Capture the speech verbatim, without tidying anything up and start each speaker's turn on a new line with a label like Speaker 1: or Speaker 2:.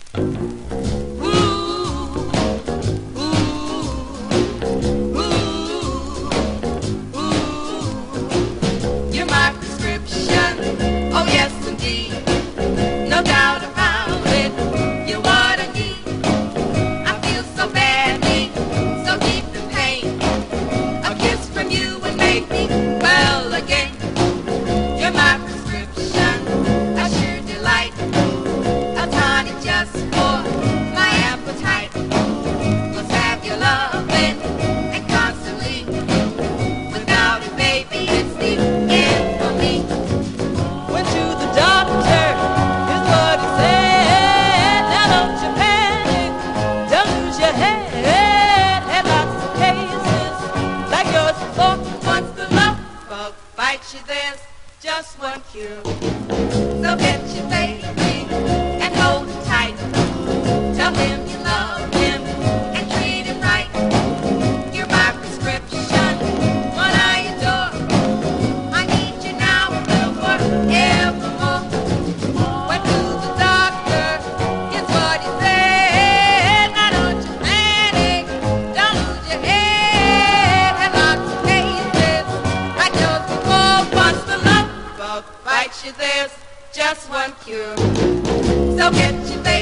Speaker 1: You're my prescription, oh yes indeed, no doubt about it, you're what I need. I feel so badly, so deep in pain, a kiss from you would make me well again. You're my prescription, a sure delight, a tonic just for my appetite. Must have your loving and constantly, without it baby it's the end for me. Went to the doctor, is what he said. Now don't you panic, don't lose your head. Had lots of cases like yours before. Once the love bug bites you, there's just one cure. So get your baby and hold him tight. Tell him you love him and treat him right. You're my prescription, one I adore. I need you now and will forevermore. Went to the doctor, here's what he said. Now don't you panic, don't lose your head. Had lots of cases like yours before. Once the love bug bites you, there's just one cure. So get your baby